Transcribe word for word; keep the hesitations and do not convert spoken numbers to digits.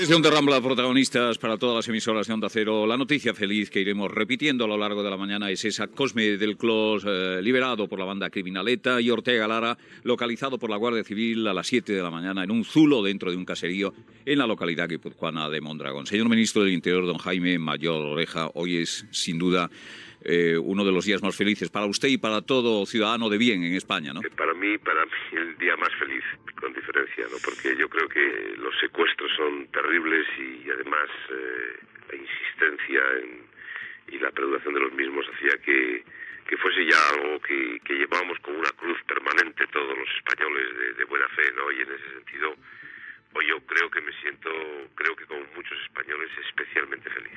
Desde Onda Rambla, protagonistas para todas las emisoras de Onda Cero. La noticia feliz que iremos repitiendo a lo largo de la mañana es esa: Cosme del Clos, eh, liberado por la banda criminaleta, y Ortega Lara, localizado por la Guardia Civil a las siete de la mañana en un zulo dentro de un caserío en la localidad guipuzcoana de Mondragón. Señor Ministro del Interior, don Jaime Mayor Oreja, hoy es sin duda eh, uno de los días más felices para usted y para todo ciudadano de bien en España, ¿no? Para mí, para mí el día más feliz, con diferencia, ¿no? Porque yo creo que los secuestros son terribles y además eh, la insistencia en, y la perduración de los mismos hacía que, que fuese ya algo que, que llevábamos como una cruz permanente todos los españoles de, de buena fe, ¿no? Y en ese sentido, pues yo creo que me siento, creo que como muchos españoles, especialmente feliz.